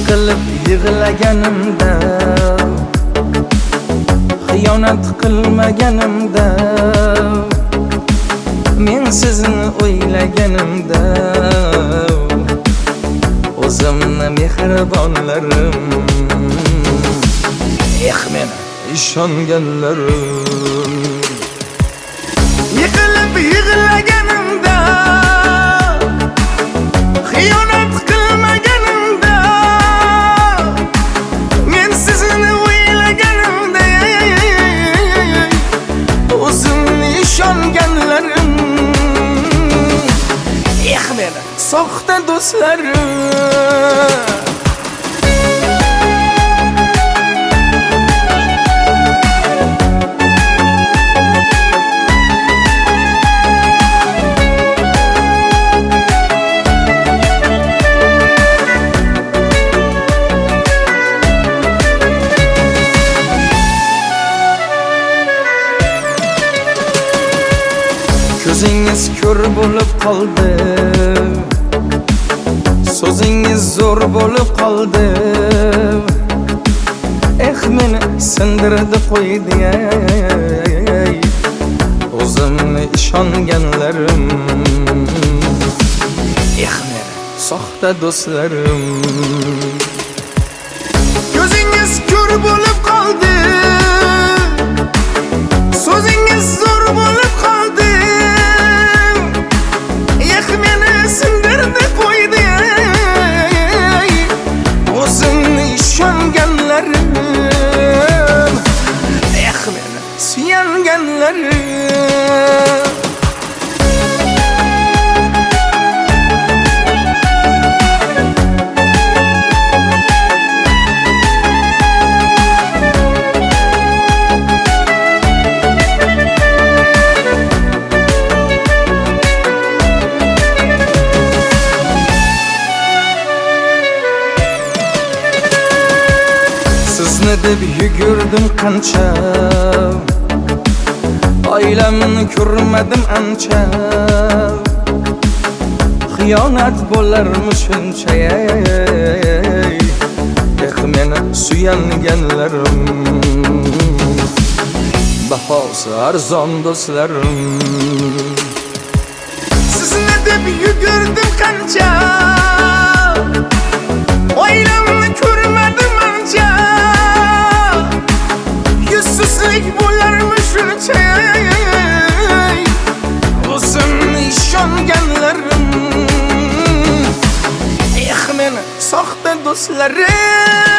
Yiqilib yig'laganimda, xiyonat qilmaganimda, men sizni o'ylaganimda, o'zimni mehribonlarim, men ishonganlarim. Yiqilib yig'laganimda, xiyonat qilmaganimda, men sizni o'ylaganimda, o'zimni ishonganlarim, men soxta do'stlarim. Ko'zingiz ko'r bo'lib qoldi, so'zingiz zo'r bo'lib qoldi, meni sindirdi qo'ydi, o'zimni ishonganlarim, meni soxta do'stlarim. Ko'zingiz ko'r bo'lib qoldi, so'zingiz zo'r bo'lib qoldi, meni sindirdi qo'ydi, o'zimni ishonganlarim, meni suyanganlarim. Sizni deb yugurdim qancha, oilamni ko'rmadim ancha, xiyonat bo'larmi shuncha, meni suyanganlarim, bahosi arzon do'stlarim. Sizni deb yugurdim qancha, oilamni ko'rmadim ancha, yuzsizlik bo'larmi shuncha, o'zimni ishonganlarim, meni soxta do'stlarim.